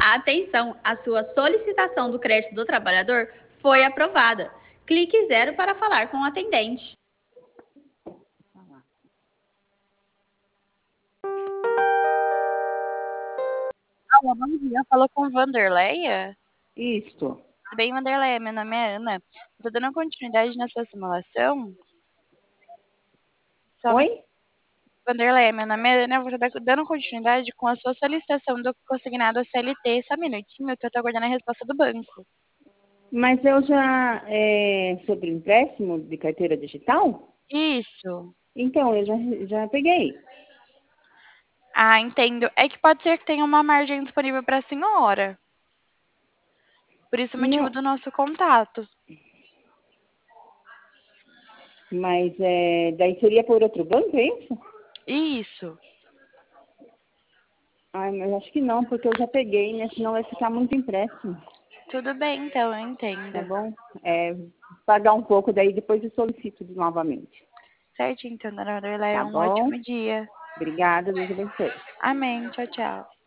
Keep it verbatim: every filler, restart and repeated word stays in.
Atenção, a sua solicitação do crédito do trabalhador foi aprovada. Clique zero para falar com o atendente. Alô, bom dia. Falou com Vanderleia? Isso. Tudo bem, Vanderleia? Meu nome é Ana. Estou dando continuidade na sua simulação. Só Oi? Vanderleia, meu nome é Ana. Eu vou estar dando continuidade com a sua solicitação do consignado C L T. Só um minutinho que eu estou aguardando a resposta do banco. Mas eu já, é, sobre o empréstimo de carteira digital? Isso. Então, eu já, já peguei. Ah, entendo. É que pode ser que tenha uma margem disponível para a senhora. Por isso o motivo Não, do nosso contato. mas é, daí seria por outro banco, é isso? Isso. Ai, mas acho que não, porque eu já peguei, né? Senão vai ficar muito empréstimo, Tudo bem, então, eu tá entendo. bom? É, pagar um pouco, daí depois eu solicito novamente. Certo, então, dona Vanderleia, Tá um bom? ótimo dia. Obrigada, Deus abençoe. Amém. Tchau, tchau.